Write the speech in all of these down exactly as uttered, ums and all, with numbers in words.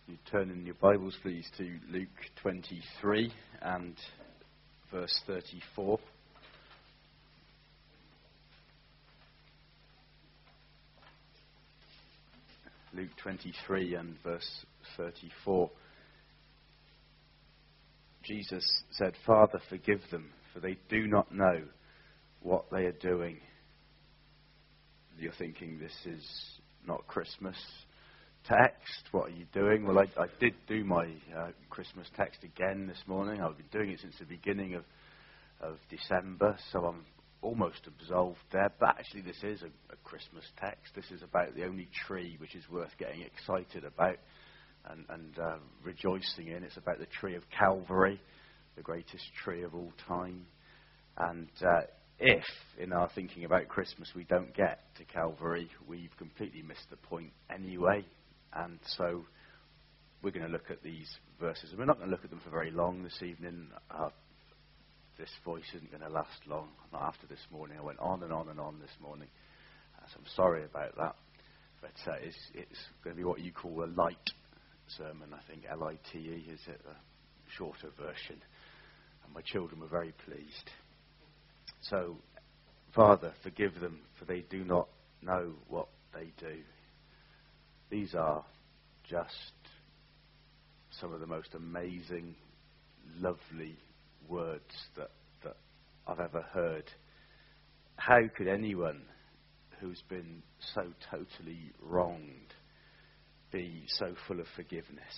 You turn in your Bibles, please, to Luke twenty-three and verse thirty-four. Luke twenty-three and verse thirty-four. Jesus said, "Father, forgive them, for they do not know what they are doing." You're thinking, this is not Christmas text. What are you doing? Well, I, I did do my uh, Christmas text again this morning. I've been doing it since the beginning of, of December, so I'm almost absolved there. But actually, this is a, a Christmas text. This is about the only tree which is worth getting excited about and, and uh, rejoicing in. It's about the tree of Calvary, the greatest tree of all time. And uh, if, in our thinking about Christmas, we don't get to Calvary, we've completely missed the point anyway. And so we're going to look at these verses. And we're not going to look at them for very long this evening. Uh, this voice isn't going to last long. Not after this morning. I went on and on and on this morning. Uh, so I'm sorry about that. But uh, it's, it's going to be what you call a light sermon, I think. L I T E is it, a shorter version. And my children were very pleased. So, Father, forgive them, for they do not know what they do. These are just some of the most amazing, lovely words that, that I've ever heard. How could anyone who's been so totally wronged be so full of forgiveness?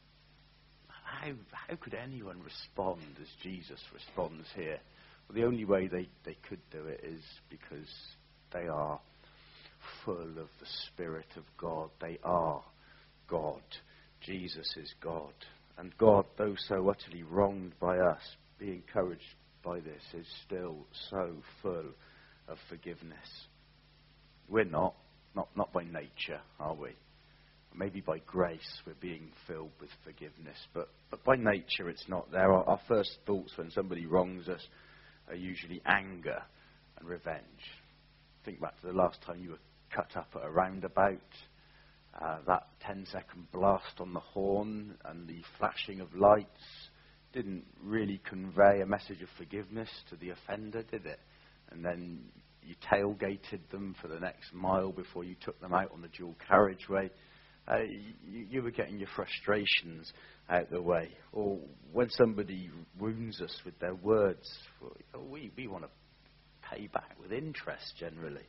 How, how could anyone respond as Jesus responds here? Well, the only way they, they could do it is because they are full of the Spirit of God. They are God. Jesus is God. And God, though so utterly wronged by us, be encouraged by this, is still so full of forgiveness. We're not, not, not by nature, are we? Maybe by grace we're being filled with forgiveness, but, but by nature it's not there. Our, our first thoughts when somebody wrongs us are usually anger and revenge. Think back to the last time you were cut up at a roundabout. Uh, that ten-second blast on the horn and the flashing of lights didn't really convey a message of forgiveness to the offender, did it? And then you tailgated them for the next mile before you took them out on the dual carriageway. Uh, you, you were getting your frustrations out the way. Or when somebody wounds us with their words, we, we want to pay back with interest generally.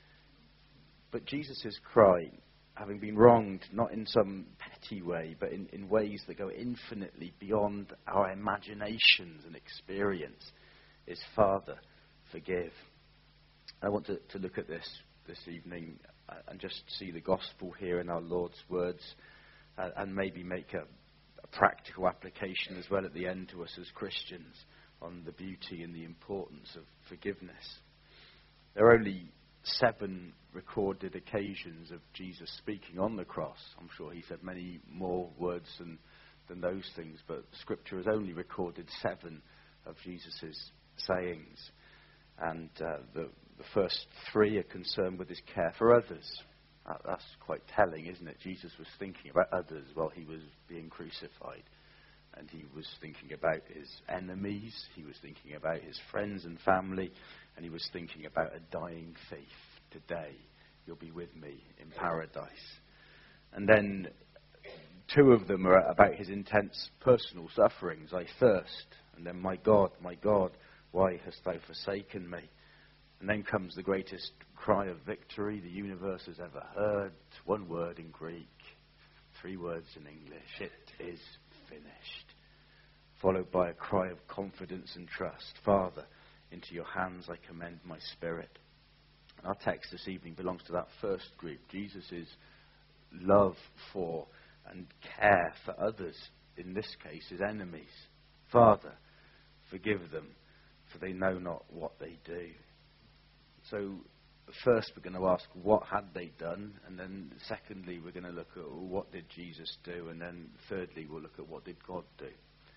But Jesus' cry, having been wronged, not in some petty way, but in, in ways that go infinitely beyond our imaginations and experience, is, Father, forgive. I want to, to look at this this evening and just see the gospel here in our Lord's words, uh, and maybe make a, a practical application as well at the end to us as Christians on the beauty and the importance of forgiveness. There are only seven recorded occasions of Jesus speaking on the cross. I'm sure he said many more words than, than those things, but Scripture has only recorded seven of Jesus' sayings. And uh, the, the first three are concerned with his care for others. Uh, that's quite telling, isn't it? Jesus was thinking about others while he was being crucified. And he was thinking about his enemies, he was thinking about his friends and family, and he was thinking about a dying thief. Today, you'll be with me in paradise. And then two of them are about his intense personal sufferings. I thirst. And then, my God, my God, why hast thou forsaken me? And then comes the greatest cry of victory the universe has ever heard. One word in Greek, three words in English. It is finished. Followed by a cry of confidence and trust. Father, into your hands I commend my spirit. Our text this evening belongs to that first group. Jesus' love for and care for others, in this case his enemies. Father, forgive them, for they know not what they do. So first we're going to ask, what had they done? And then secondly, we're going to look at what did Jesus do? And then thirdly, we'll look at what did God do?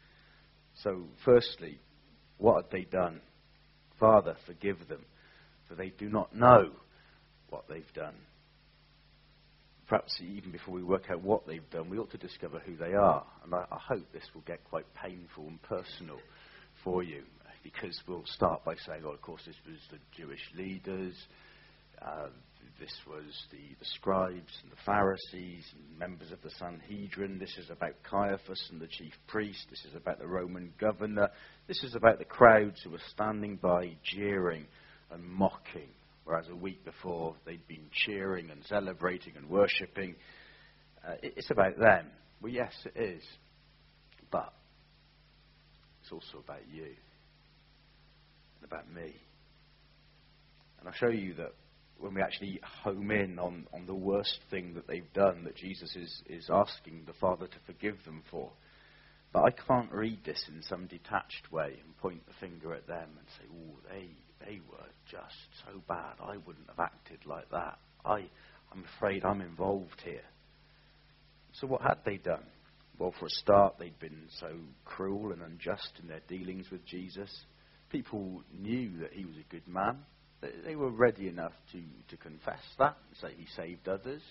So firstly, what had they done? Father, forgive them, for they do not know what they've done. perhaps even before we work out what they've done, we ought to discover who they are. And I, I hope this will get quite painful and personal for you, because we'll start by saying, oh, of course, this was the Jewish leaders, uh, this was the, the scribes and the Pharisees and members of the Sanhedrin, this is about Caiaphas and the chief priest, this is about the Roman governor, this is about the crowds who were standing by jeering and mocking, whereas a week before they'd been cheering and celebrating and worshipping. Uh, it, it's about them. Well, yes, it is. But it's also about you and about me. And I'll show you that when we actually home in on, on the worst thing that they've done, that Jesus is, is asking the Father to forgive them for. But I can't read this in some detached way and point the finger at them and say, oh, they, they were just so bad. I wouldn't have acted like that. I, I'm afraid I'm involved here. So what had they done? Well, for a start, they'd been so cruel and unjust in their dealings with Jesus. People knew that he was a good man. They were ready enough to, to confess that and say he saved others.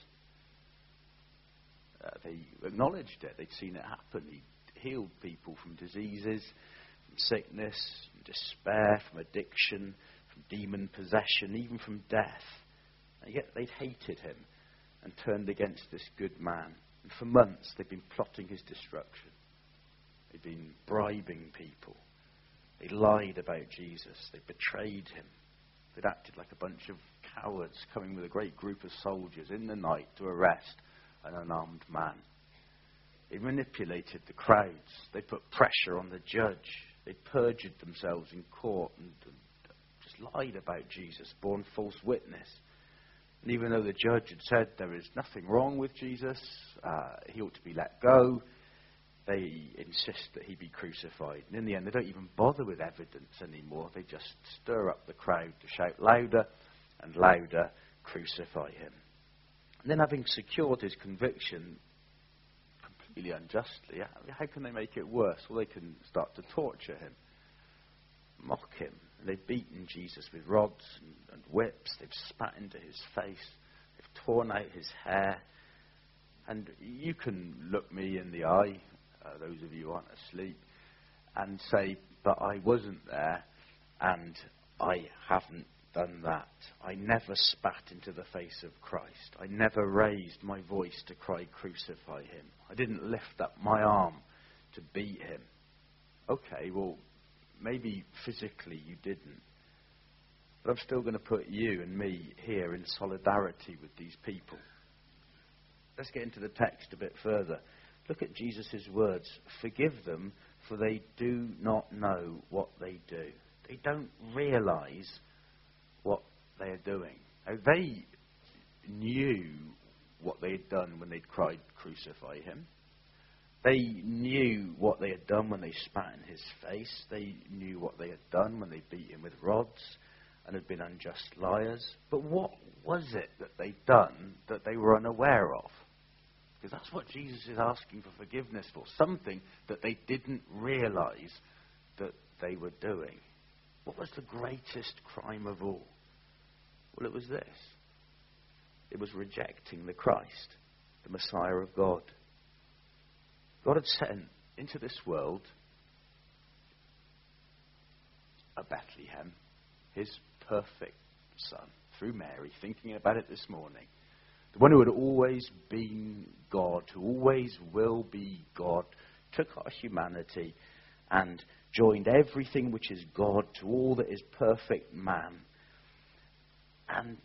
Uh, they acknowledged it. They'd seen it happen. He healed people from diseases, from sickness, from despair, from addiction, from demon possession, even from death. And yet they'd hated him and turned against this good man. And for months they'd been plotting his destruction. They'd been bribing people. They lied about Jesus. They betrayed him. They'd acted like a bunch of cowards coming with a great group of soldiers in the night to arrest an unarmed man. They manipulated the crowds. They put pressure on the judge. They perjured themselves in court and, and just lied about Jesus, borne false witness. And even though the judge had said there is nothing wrong with Jesus, uh, he ought to be let go, they insist that he be crucified. And in the end, they don't even bother with evidence anymore. They just stir up the crowd to shout louder and louder, crucify him. And then, having secured his conviction completely unjustly, how can they make it worse? Well, they can start to torture him, mock him. And they've beaten Jesus with rods and, and whips. They've spat into his face. They've torn out his hair. And you can look me in the eye, Uh, those of you who aren't asleep, and say, but I wasn't there and I haven't done that. I never spat into the face of Christ. I never raised my voice to cry, crucify him. I didn't lift up my arm to beat him. Okay, well, maybe physically you didn't, but I'm still going to put you and me here in solidarity with these people. Let's get into the text a bit further. Look at Jesus' words. Forgive them, for they do not know what they do. They don't realize what they are doing. Now, they knew what they had done when they'd cried, crucify him. They knew what they had done when they spat in his face. They knew what they had done when they beat him with rods and had been unjust liars. But what was it that they'd done that they were unaware of? Because that's what Jesus is asking for forgiveness for. Something that they didn't realize that they were doing. What was the greatest crime of all? Well, it was this. It was rejecting the Christ, the Messiah of God. God had sent into this world a Bethlehem, his perfect son, through Mary, thinking about it this morning. The one who had always been God, who always will be God, took our humanity and joined everything which is God to all that is perfect man. And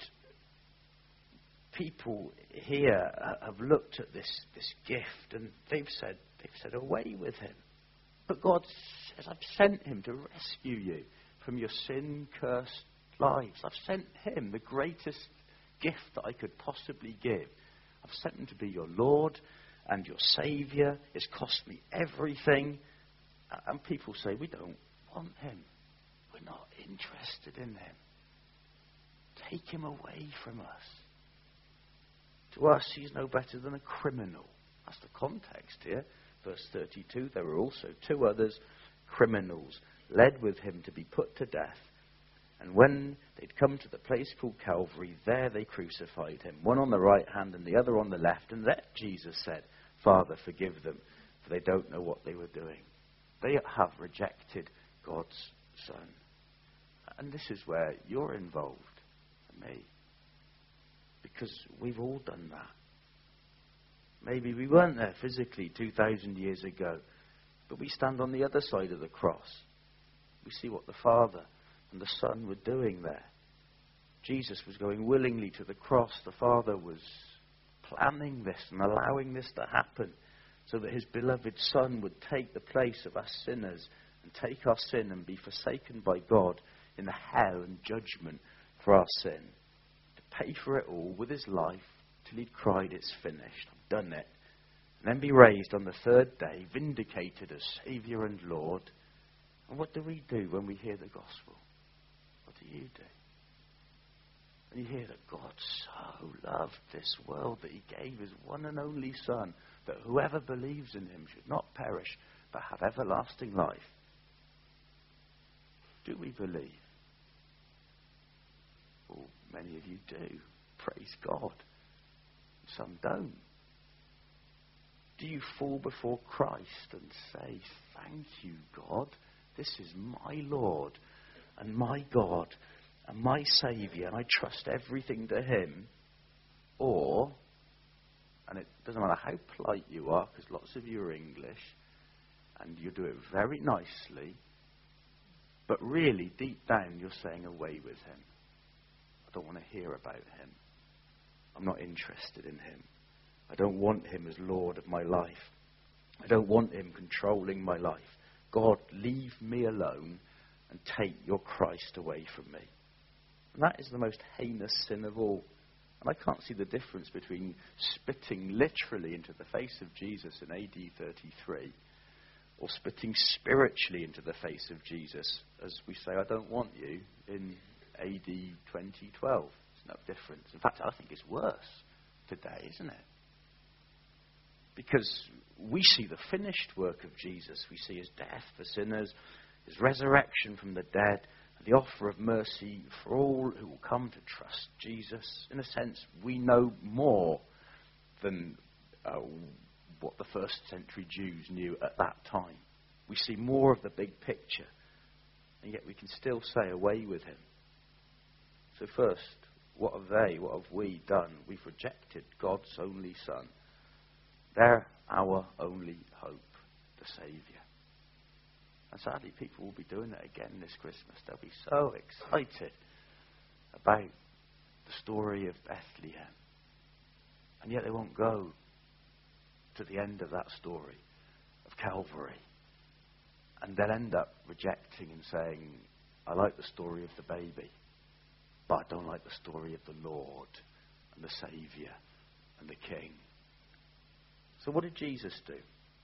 people here have looked at this, this gift and they've said, they've said, away with him. But God says, I've sent him to rescue you from your sin-cursed lives. I've sent him, the greatest gift that I could possibly give. I've sent him to be your Lord and your Saviour. It's cost me everything. And people say, we don't want him. We're not interested in him. Take him away from us. To us, he's no better than a criminal. That's the context here. Verse thirty-two, there were also two others, criminals, led with him to be put to death. And when they'd come to the place called Calvary, there they crucified him, one on the right hand and the other on the left. And then Jesus said, Father, forgive them, for they don't know what they were doing. They have rejected God's Son. And this is where you're involved, and me. Because we've all done that. Maybe we weren't there physically two thousand years ago, but we stand on the other side of the cross. We see what the Father and the Son were doing there. Jesus was going willingly to the cross. The Father was planning this and allowing this to happen so that his beloved Son would take the place of us sinners and take our sin and be forsaken by God in the hell and judgment for our sin. To pay for it all with his life till he'd cried, it's finished, I've done it. And then be raised on the third day, vindicated as Saviour and Lord. And what do we do when we hear the gospel? What do you do? When you hear that God so loved this world that he gave his one and only Son, that whoever believes in him should not perish, but have everlasting life. Do we believe? Well, many of you do. Praise God. Some don't. Do you fall before Christ and say, thank you, God. This is my Lord and my God and my Saviour, and I trust everything to him? Or, and it doesn't matter how polite you are, because lots of you are English, and you do it very nicely, but really, deep down, you're saying, away with him. I don't want to hear about him. I'm not interested in him. I don't want him as Lord of my life. I don't want him controlling my life. God, leave me alone and take your Christ away from me. And that is the most heinous sin of all. And I can't see the difference between spitting literally into the face of Jesus in A D thirty-three or spitting spiritually into the face of Jesus as we say, I don't want you, in A D twenty twelve. There's no difference. In fact, I think it's worse today, isn't it? Because we see the finished work of Jesus. We see his death for sinners, his resurrection from the dead, and the offer of mercy for all who will come to trust Jesus. In a sense, we know more than uh, what the first century Jews knew at that time. We see more of the big picture, and yet we can still say, away with him. So first, what have they, what have we done? We've rejected God's only Son. They're our only hope, the Saviour. And sadly, people will be doing it again this Christmas. They'll be so excited about the story of Bethlehem. And yet they won't go to the end of that story of Calvary. And they'll end up rejecting and saying, I like the story of the baby, but I don't like the story of the Lord and the Saviour and the King. So what did Jesus do?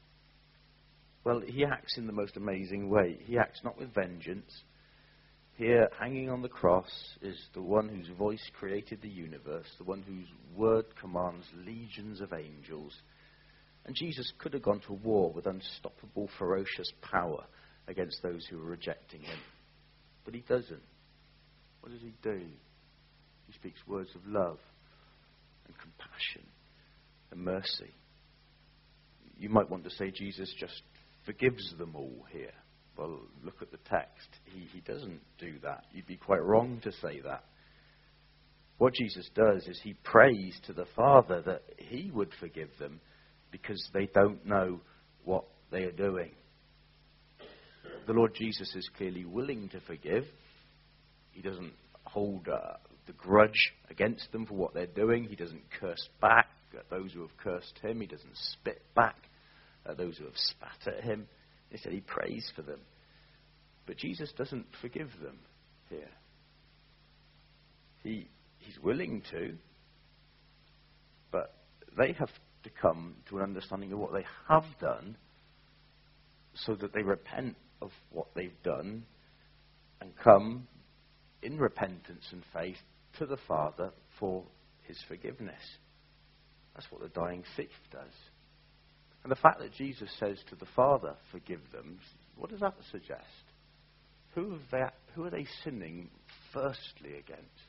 Well, he acts in the most amazing way. He acts not with vengeance. Here, hanging on the cross, is the one whose voice created the universe, the one whose word commands legions of angels. And Jesus could have gone to war with unstoppable, ferocious power against those who were rejecting him. But he doesn't. What does he do? He speaks words of love and compassion and mercy. You might want to say Jesus just forgives them all here. Well, look at the text. He, he doesn't do that. You'd be quite wrong to say that. What Jesus does is he prays to the Father that he would forgive them because they don't know what they are doing. The Lord Jesus is clearly willing to forgive. He doesn't hold uh, the grudge against them for what they're doing. He doesn't curse back at those who have cursed him. He doesn't spit back at those who have spat at him. Instead, he prays for them. But Jesus doesn't forgive them here. He, he's willing to, but they have to come to an understanding of what they have done so that they repent of what they've done and come in repentance and faith to the Father for his forgiveness. That's what the dying thief does. And the fact that Jesus says to the Father, forgive them, what does that suggest? who, have they, who are they sinning firstly against?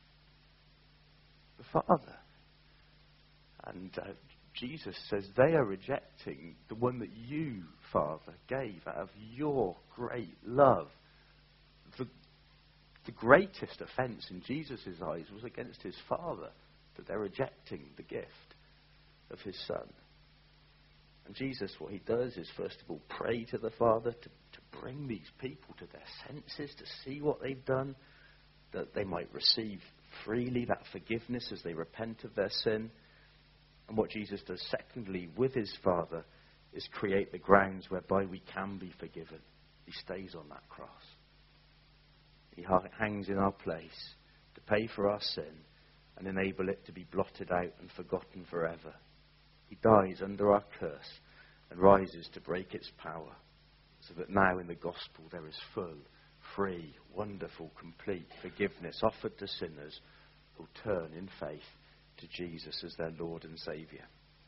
The Father. And uh, Jesus says they are rejecting the one that you, Father, gave out of your great love. The, the greatest offence in Jesus' eyes was against his Father, that they're rejecting the gift of his Son. And Jesus, what he does is, first of all, pray to the Father to, to bring these people to their senses, to see what they've done, that they might receive freely that forgiveness as they repent of their sin. And what Jesus does, secondly, with his Father, is create the grounds whereby we can be forgiven. He stays on that cross. He hangs in our place to pay for our sin and enable it to be blotted out and forgotten forever. He dies under our curse and rises to break its power, so that now in the gospel there is full, free, wonderful, complete forgiveness offered to sinners who turn in faith to Jesus as their Lord and Saviour.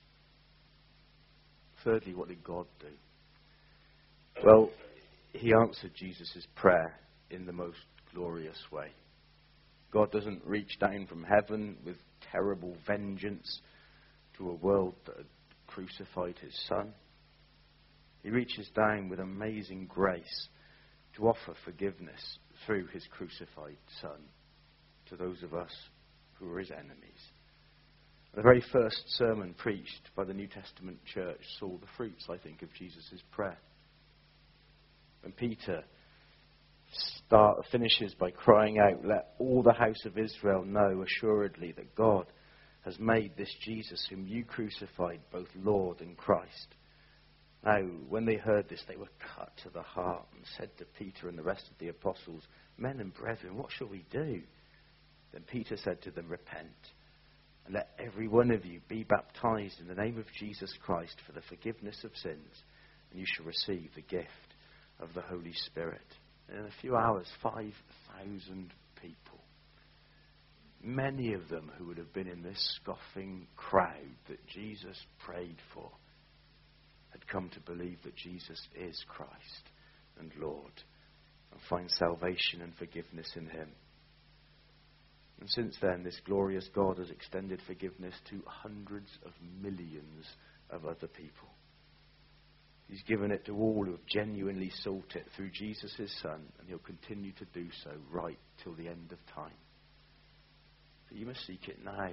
Thirdly, what did God do? Well, he answered Jesus' prayer in the most glorious way. God doesn't reach down from heaven with terrible vengeance to a world that had crucified his Son. He reaches down with amazing grace to offer forgiveness through his crucified Son to those of us who are his enemies. The very first sermon preached by the New Testament church saw the fruits, I think, of Jesus' prayer. When Peter start, finishes by crying out, "Let all the house of Israel know assuredly that God has made this Jesus whom you crucified both Lord and Christ." Now, when they heard this, they were cut to the heart and said to Peter and the rest of the apostles, "Men and brethren, what shall we do?" Then Peter said to them, "Repent, and let every one of you be baptized in the name of Jesus Christ for the forgiveness of sins, and you shall receive the gift of the Holy Spirit." And in a few hours, five thousand people, many of them who would have been in this scoffing crowd that Jesus prayed for, had come to believe that Jesus is Christ and Lord, and find salvation and forgiveness in him. And since then, this glorious God has extended forgiveness to hundreds of millions of other people. He's given it to all who have genuinely sought it through Jesus' Son, and he'll continue to do so right till the end of time. But you must seek it now.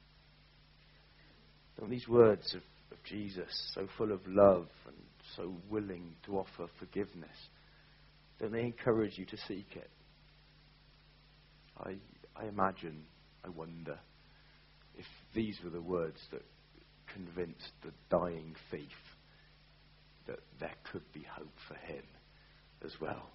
Don't these words of, of Jesus, so full of love and so willing to offer forgiveness, don't they encourage you to seek it? I, I imagine, I wonder, if these were the words that convinced the dying thief that there could be hope for him as well,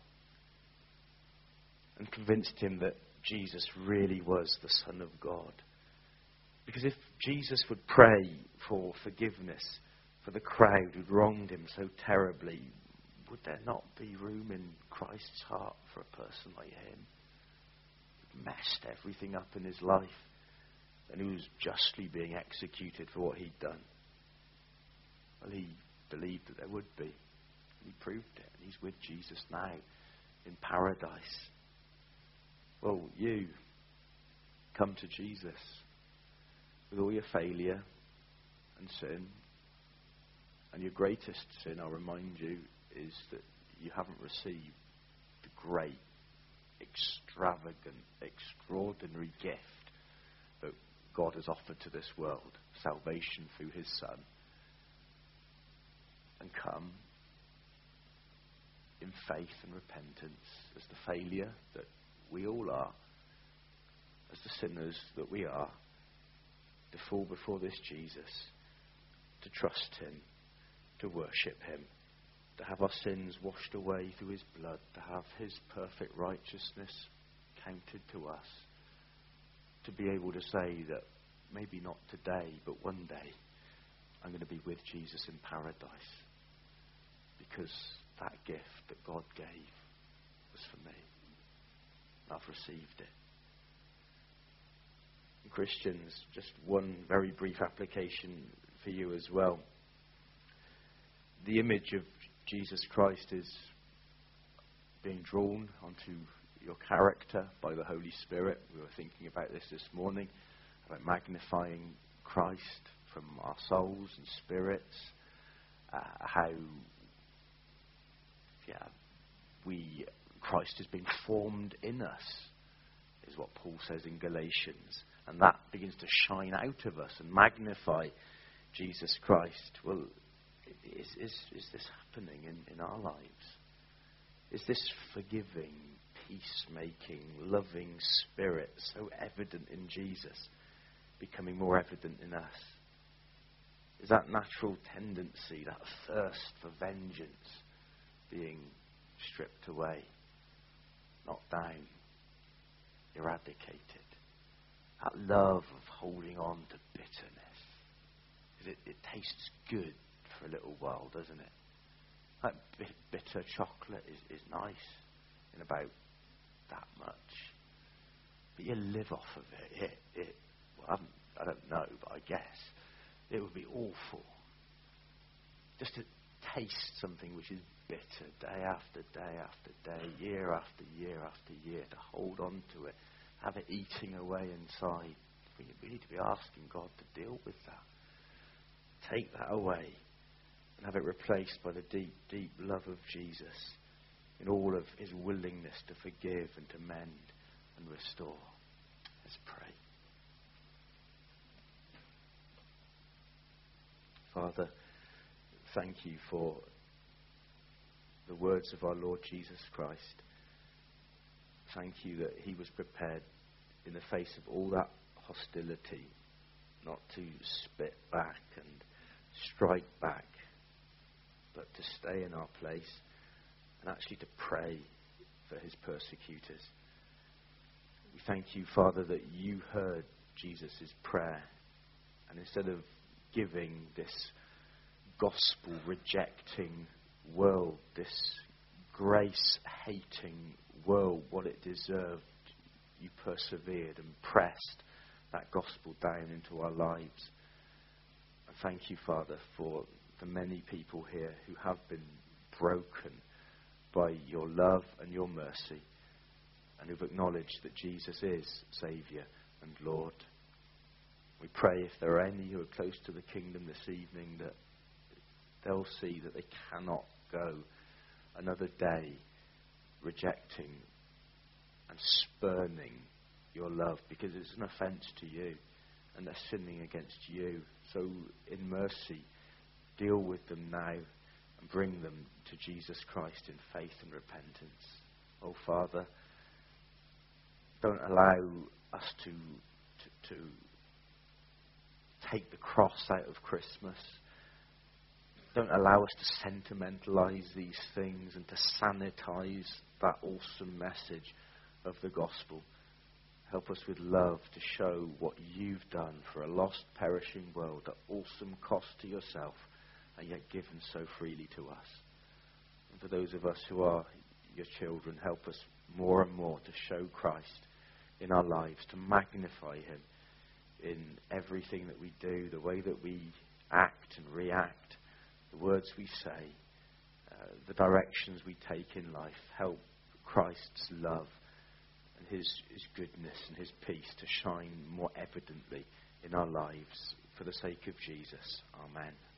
and convinced him that Jesus really was the Son of God. Because if Jesus would pray for forgiveness for the crowd who'd wronged him so terribly, would there not be room in Christ's heart for a person like him, who'd messed everything up in his life and who was justly being executed for what he'd done? Well, he believed that there would be. He proved it. And he's with Jesus now in paradise. Well, you come to Jesus with all your failure and sin. And your greatest sin, I'll remind you, is that you haven't received the great, extravagant, extraordinary gift that God has offered to this world, salvation through his Son. And come in faith and repentance as the failure that we all are, as the sinners that we are, to fall before this Jesus, to trust him, to worship him, to have our sins washed away through his blood, to have his perfect righteousness counted to us, to be able to say that maybe not today, but one day I'm going to be with Jesus in paradise. Because that gift that God gave was for me. I've received it. And Christians, just one very brief application for you as well. The image of Jesus Christ is being drawn onto your character by the Holy Spirit. We were thinking about this this morning, about magnifying Christ from our souls and spirits, uh, how yeah, we Christ has been formed in us, is what Paul says in Galatians, and that begins to shine out of us and magnify Jesus Christ. Well, is, is, is this happening in, in our lives? Is this forgiving, peacemaking, loving spirit so evident in Jesus becoming more evident in us? Is that natural tendency, that thirst for vengeance, being stripped away, knocked down, eradicated? That love of holding on to bitterness. Because it, it tastes good for a little while, doesn't it? That bitter chocolate is, is nice in about that much. But you live off of it. It, it well, I, haven't, I don't know, but I guess it would be awful. Just to taste something which is bitter day after day after day, year after year after year, to hold on to it, have it eating away inside. We, we need to be asking God to deal with that. Take that away and have it replaced by the deep, deep love of Jesus in all of his willingness to forgive and to mend and restore. Let's pray. Father, thank you for the words of our Lord Jesus Christ. Thank you that he was prepared in the face of all that hostility not to spit back and strike back, but to stay in our place and actually to pray for his persecutors. We thank you, Father, that you heard Jesus' prayer, and instead of giving this gospel-rejecting world, this grace-hating world, what it deserved, you persevered and pressed that gospel down into our lives. And thank you, Father, for the many people here who have been broken by your love and your mercy, and who've acknowledged that Jesus is Saviour and Lord. We pray if there are any who are close to the kingdom this evening, that they'll see that they cannot go another day rejecting and spurning your love, because it's an offence to you and they're sinning against you. So in mercy, deal with them now and bring them to Jesus Christ in faith and repentance. Oh, Father, don't allow us to, to, to take the cross out of Christmas. Don't allow us to sentimentalize these things and to sanitize that awesome message of the gospel. Help us with love to show what you've done for a lost, perishing world at awesome cost to yourself, and yet given so freely to us. And for those of us who are your children, help us more and more to show Christ in our lives, to magnify him in everything that we do, the way that we act and react, the words we say, uh, the directions we take in life. Help Christ's love and his, his goodness and his peace to shine more evidently in our lives for the sake of Jesus. Amen.